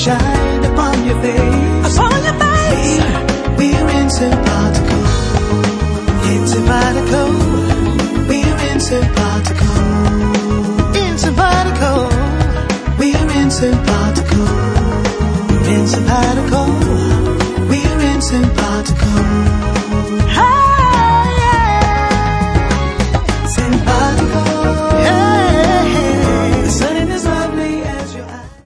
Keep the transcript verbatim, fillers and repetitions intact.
shine upon your face. Upon your face. We're insympatical. Insympatical. We're insympatical. Insympatical. We're insympatical. Insympatical. We're insympatical.